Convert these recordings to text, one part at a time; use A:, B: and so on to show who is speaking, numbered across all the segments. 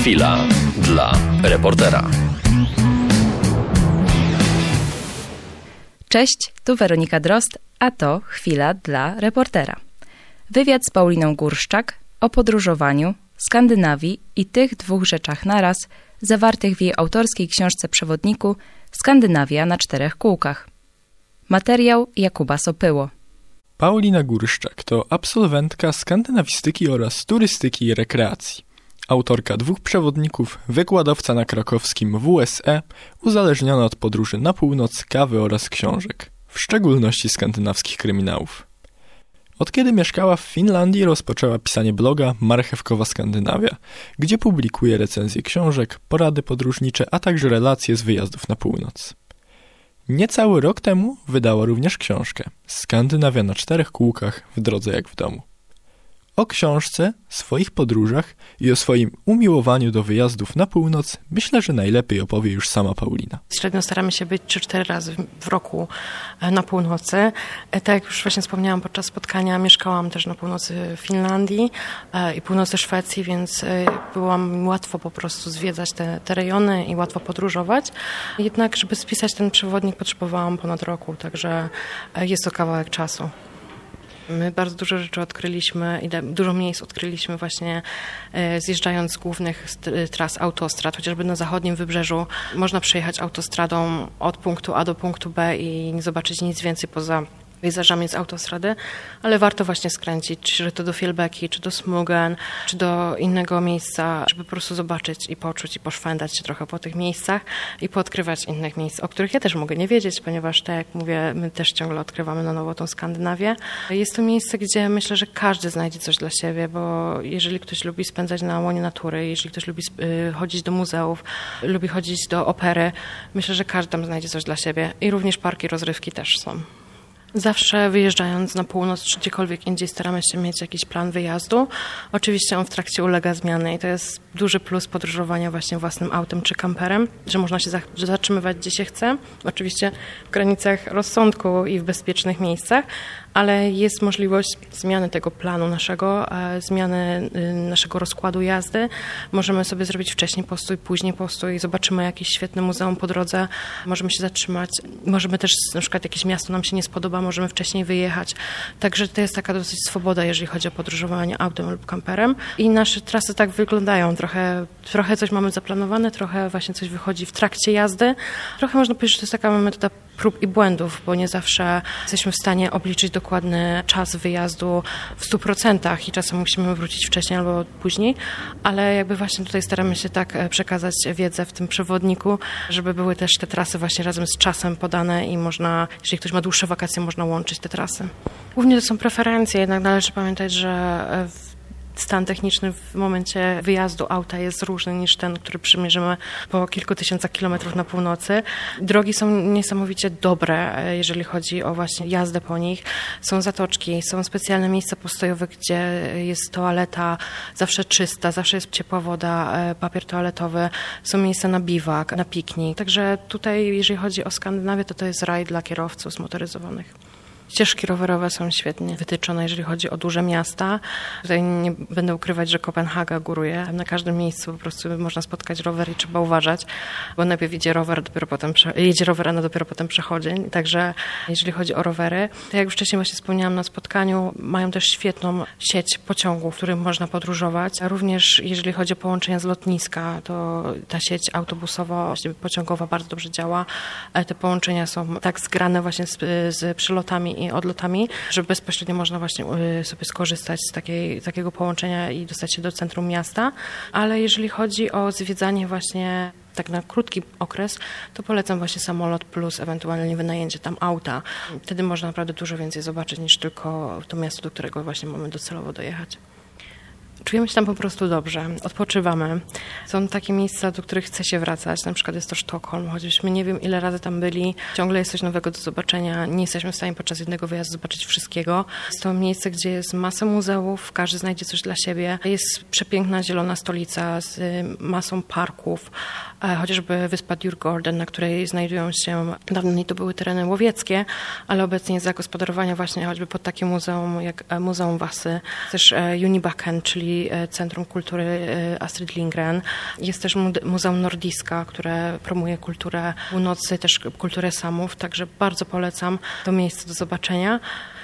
A: Chwila dla reportera.
B: Cześć, tu Weronika Drozd, a to Chwila dla reportera. Wywiad z Pauliną Górszczak o podróżowaniu, Skandynawii i tych dwóch rzeczach naraz, zawartych w jej autorskiej książce przewodniku Skandynawia na 4 kółkach. Materiał Jakuba Sopyło.
C: Paulina Górszczak to absolwentka skandynawistyki oraz turystyki i rekreacji. Autorka 2 przewodników, wykładowca na krakowskim WSE, uzależniona od podróży na północ, kawy oraz książek, w szczególności skandynawskich kryminałów. Od kiedy mieszkała w Finlandii, rozpoczęła pisanie bloga Marchewkowa Skandynawia, gdzie publikuje recenzje książek, porady podróżnicze, a także relacje z wyjazdów na północ. Niecały rok temu wydała również książkę Skandynawia na 4 kółkach, w drodze jak w domu. O książce, swoich podróżach i o swoim umiłowaniu do wyjazdów na północ myślę, że najlepiej opowie już sama Paulina.
D: Średnio staramy się być 3-4 razy w roku na północy. Tak jak już właśnie wspomniałam podczas spotkania, mieszkałam też na północy Finlandii i północy Szwecji, więc było mi łatwo po prostu zwiedzać te rejony i łatwo podróżować. Jednak, żeby spisać ten przewodnik, potrzebowałam ponad roku, także jest to kawałek czasu. My bardzo dużo rzeczy odkryliśmy i dużo miejsc odkryliśmy właśnie zjeżdżając z głównych tras autostrad, chociażby na zachodnim wybrzeżu można przejechać autostradą od punktu A do punktu B i nie zobaczyć nic więcej poza pejzażami z autostrady, ale warto właśnie skręcić, czy to do Fjällbäcki, czy do Smugen, czy do innego miejsca, żeby po prostu zobaczyć i poczuć i poszwędać się trochę po tych miejscach i poodkrywać innych miejsc, o których ja też mogę nie wiedzieć, ponieważ tak jak mówię, my też ciągle odkrywamy na nowo tą Skandynawię. Jest to miejsce, gdzie myślę, że każdy znajdzie coś dla siebie, bo jeżeli ktoś lubi spędzać na łonie natury, jeżeli ktoś lubi chodzić do muzeów, lubi chodzić do opery, myślę, że każdy tam znajdzie coś dla siebie i również parki rozrywki też są. Zawsze wyjeżdżając na północ czy gdziekolwiek indziej staramy się mieć jakiś plan wyjazdu. Oczywiście on w trakcie ulega zmianie i to jest duży plus podróżowania właśnie własnym autem czy kamperem, że można się zatrzymywać gdzie się chce. Oczywiście w granicach rozsądku i w bezpiecznych miejscach, ale jest możliwość zmiany tego planu zmiany naszego rozkładu jazdy. Możemy sobie zrobić wcześniej postój, później postój, zobaczymy jakieś świetne muzeum po drodze, możemy się zatrzymać, możemy też na przykład jakieś miasto nam się nie spodoba, możemy wcześniej wyjechać. Także to jest taka dosyć swoboda, jeżeli chodzi o podróżowanie autem lub kamperem. I nasze trasy tak wyglądają. Trochę coś mamy zaplanowane, trochę właśnie coś wychodzi w trakcie jazdy. Trochę można powiedzieć, że to jest taka metoda prób i błędów, bo nie zawsze jesteśmy w stanie obliczyć dokładny czas wyjazdu w 100% i czasem musimy wrócić wcześniej albo później, ale jakby właśnie tutaj staramy się tak przekazać wiedzę w tym przewodniku, żeby były też te trasy właśnie razem z czasem podane i można, jeżeli ktoś ma dłuższe wakacje, można łączyć te trasy. Głównie to są preferencje, jednak należy pamiętać, że stan techniczny w momencie wyjazdu auta jest różny niż ten, który przymierzymy po kilku tysiącach kilometrów na północy. Drogi są niesamowicie dobre, jeżeli chodzi o właśnie jazdę po nich. Są zatoczki, są specjalne miejsca postojowe, gdzie jest toaleta zawsze czysta, zawsze jest ciepła woda, papier toaletowy. Są miejsca na biwak, na piknik. Także tutaj, jeżeli chodzi o Skandynawię, to jest raj dla kierowców zmotoryzowanych. Ścieżki rowerowe są świetnie wytyczone, jeżeli chodzi o duże miasta. Tutaj nie będę ukrywać, że Kopenhaga góruje. Na każdym miejscu po prostu można spotkać rower i trzeba uważać, bo najpierw jedzie rower, a dopiero potem przechodzi. Także jeżeli chodzi o rowery, to jak już wcześniej właśnie wspomniałam na spotkaniu, mają też świetną sieć pociągów, w których można podróżować. Również jeżeli chodzi o połączenia z lotniska, to ta sieć autobusowo-pociągowa bardzo dobrze działa. Te połączenia są tak zgrane właśnie z przylotami i odlotami, że bezpośrednio można właśnie sobie skorzystać z takiego połączenia i dostać się do centrum miasta. Ale jeżeli chodzi o zwiedzanie właśnie tak na krótki okres, to polecam właśnie samolot plus ewentualnie wynajęcie tam auta. Wtedy można naprawdę dużo więcej zobaczyć niż tylko to miasto, do którego właśnie mamy docelowo dojechać. Czujemy się tam po prostu dobrze, odpoczywamy. Są takie miejsca, do których chce się wracać, na przykład jest to Sztokholm, chociażśmy nie wiem ile razy tam byli, ciągle jest coś nowego do zobaczenia, nie jesteśmy w stanie podczas jednego wyjazdu zobaczyć wszystkiego. Jest to miejsce, gdzie jest masa muzeów, każdy znajdzie coś dla siebie. Jest przepiękna zielona stolica z masą parków, chociażby wyspa Djurgården, na której znajdują się, dawniej to były tereny łowieckie, ale obecnie jest zagospodarowania właśnie choćby pod takie muzeum jak Muzeum Wasy, też Junibacken, czyli czyli Centrum Kultury Astrid Lindgren. Jest też Muzeum Nordiska, które promuje kulturę północy, też kulturę Samów, także bardzo polecam to miejsce do zobaczenia.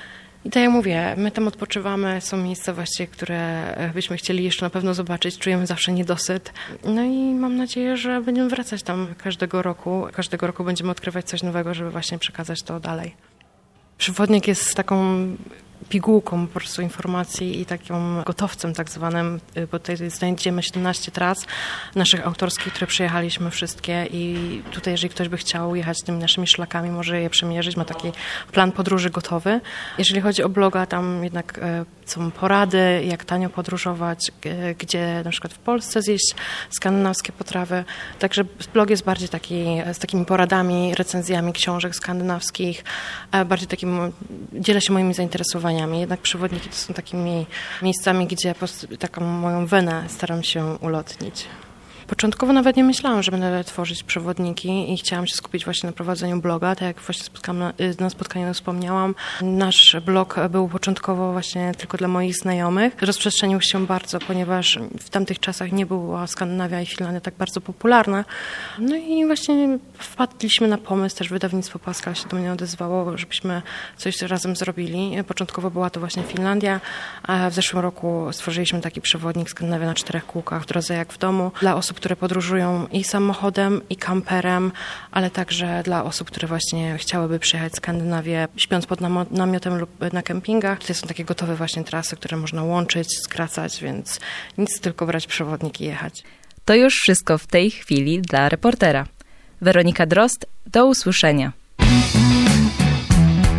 D: I tak jak mówię, my tam odpoczywamy, są miejsca właściwie, które byśmy chcieli jeszcze na pewno zobaczyć, czujemy zawsze niedosyt. No i mam nadzieję, że będziemy wracać tam każdego roku. Każdego roku będziemy odkrywać coś nowego, żeby właśnie przekazać to dalej. Przewodnik jest taką pigułką po prostu informacji i takim gotowcem tak zwanym, bo tutaj znajdziemy 17 tras naszych autorskich, które przejechaliśmy wszystkie i tutaj jeżeli ktoś by chciał jechać tymi naszymi szlakami, może je przemierzyć, ma taki plan podróży gotowy. Jeżeli chodzi o bloga, tam jednak są porady, jak tanio podróżować, gdzie na przykład w Polsce zjeść skandynawskie potrawy. Także blog jest bardziej taki z takimi poradami, recenzjami książek skandynawskich, bardziej dzielę się moimi zainteresowaniami. Jednak przewodniki to są takimi miejscami, gdzie taką moją wenę staram się ulotnić. Początkowo nawet nie myślałam, że będę tworzyć przewodniki i chciałam się skupić właśnie na prowadzeniu bloga. Tak jak właśnie na spotkaniu wspomniałam, nasz blog był początkowo właśnie tylko dla moich znajomych. Rozprzestrzenił się bardzo, ponieważ w tamtych czasach nie była Skandynawia i Finlandia tak bardzo popularna. No i właśnie wpadliśmy na pomysł, też wydawnictwo Pascal się do mnie odezwało, żebyśmy coś razem zrobili. Początkowo była to właśnie Finlandia, a w zeszłym roku stworzyliśmy taki przewodnik Skandynawia na 4 kółkach, w drodze jak w domu, dla osób, które podróżują i samochodem, i kamperem, ale także dla osób, które właśnie chciałyby przyjechać Skandynawię śpiąc pod namiotem lub na kempingach. Tutaj są takie gotowe właśnie trasy, które można łączyć, skracać, więc nic, tylko brać przewodnik i jechać.
B: To już wszystko w tej chwili dla reportera. Weronika Drozd, do usłyszenia.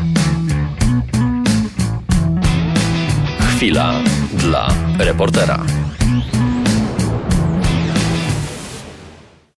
A: Chwila dla reportera.